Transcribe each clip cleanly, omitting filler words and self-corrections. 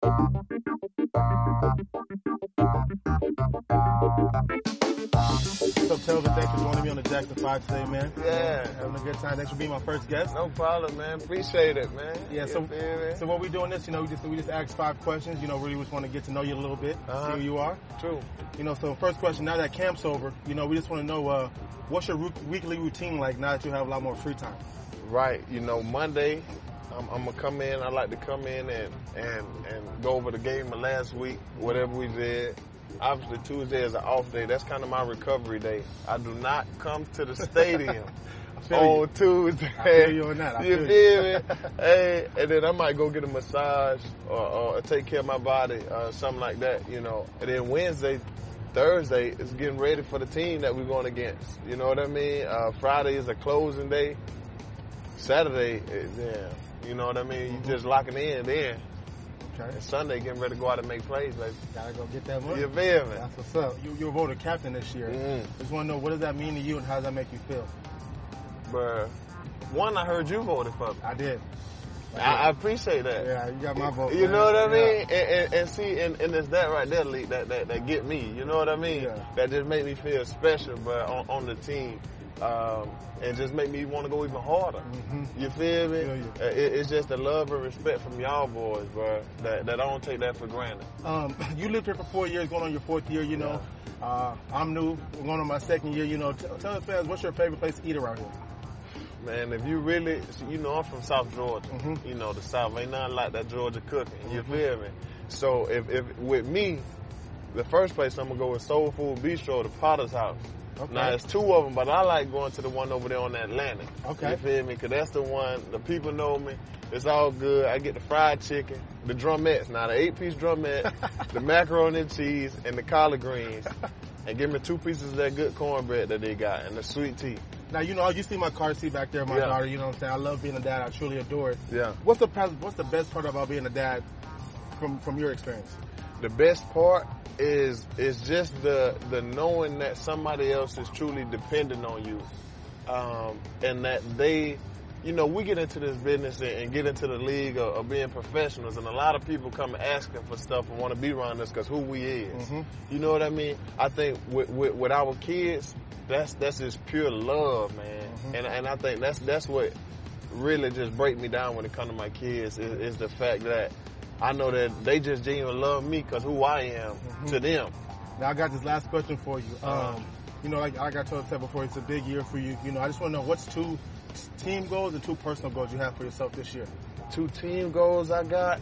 What's up, Telvin? Thanks for joining me on the Jackson 5 today, man. Yeah. Having a good time. Thanks for being my first guest. No problem, man. Appreciate it, man. Yeah, so what we doing this, we just ask 5 questions, really just want to get to know you a little bit, see who you are. True. So first question, now that camp's over, we just want to know what's your weekly routine like now that you have a lot more free time? Right. Monday, I'm going to come in. I like to come in and go over the game of last week, whatever we did. Obviously, Tuesday is an off day. That's kind of my recovery day. I do not come to the stadium on Tuesday. I feel you on that. You feel me? Hey, and then I might go get a massage or take care of my body, something like that, And then Wednesday, Thursday is getting ready for the team that we're going against. You know what I mean? Friday is a closing day. Saturday, you know what I mean? You just locking in then. Okay. And Sunday, getting ready to go out and make plays, baby. Gotta go get that money. You feel me? That's what's up. You were voted captain this year. Just want to know, what does that mean to you and how does that make you feel? Bruh, one, I heard you voted for me. I did. I appreciate that. Yeah, you got my vote. You know what I mean? And see, and it's that right there, Lee, that get me. You know what I mean? Yeah. That just make me feel special, but on the team. And just make me want to go even harder. You feel me? It's just the love and respect from y'all boys, bro, that I don't take that for granted. You lived here for 4 years, going on your 4th year, I'm new, going on my 2nd year, Tell us, fans, what's your favorite place to eat around here? Man, if you really, I'm from South Georgia. The South ain't nothing like that Georgia cooking. You feel me? So if with me, the first place I'm gonna go is Soul Food Bistro, the Potter's House. Okay. Now, there's 2 of them, but I like going to the one over there on the Atlantic. Okay. You feel me? Because that's the one, the people know me. It's all good. I get the fried chicken, the drumettes. Now, the 8-piece drumette, the macaroni and cheese, and the collard greens. And give me 2 pieces of that good cornbread that they got and the sweet tea. Now, you see my car seat back there, my daughter, you know what I'm saying? I love being a dad. I truly adore it. Yeah. What's the best part about being a dad from your experience? The best part is just the knowing that somebody else is truly dependent on you, and that they, we get into this business and get into the league of being professionals, and a lot of people come asking for stuff and want to be around us because who we is. You know what I mean? I think with our kids, that's just pure love, man, and I think that's what really just break me down when it comes to my kids is the fact that I know that they just genuinely love me because who I am to them. Now, I got this last question for you. Like I got said before, it's a big year for you. I just want to know what's 2 team goals and 2 personal goals you have for yourself this year. 2 team goals I got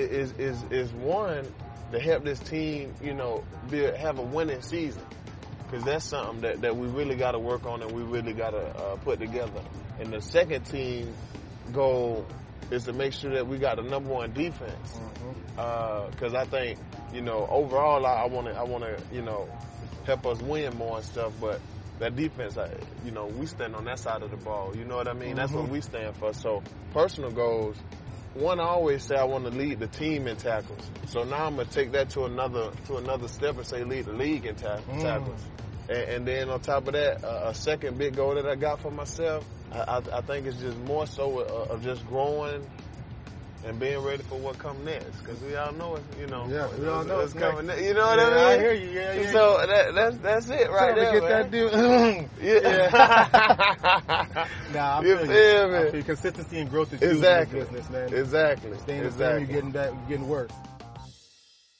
is one, to help this team, have a winning season. Because that's something that we really got to work on and we really got to put together. And the second team goal is to make sure that we got the number 1 defense. Because I think, overall, I want to, help us win more and stuff. But that defense, we stand on that side of the ball. You know what I mean? That's what we stand for. So personal goals. One, I always say I want to lead the team in tackles. So now I'm gonna take that to another step and say lead the league in tackles. And then on top of that, a second big goal that I got for myself, I think it's just more so of just growing and being ready for what comes next. Because we all know it, Yeah, we all know it's coming next. You You know what I mean? I hear you. Yeah. So that's it right there, get man. that dude. Nah, I You feel me? I feel consistency and growth is huge in Exactly. this business, man. Exactly. Staying the same, you're getting worse.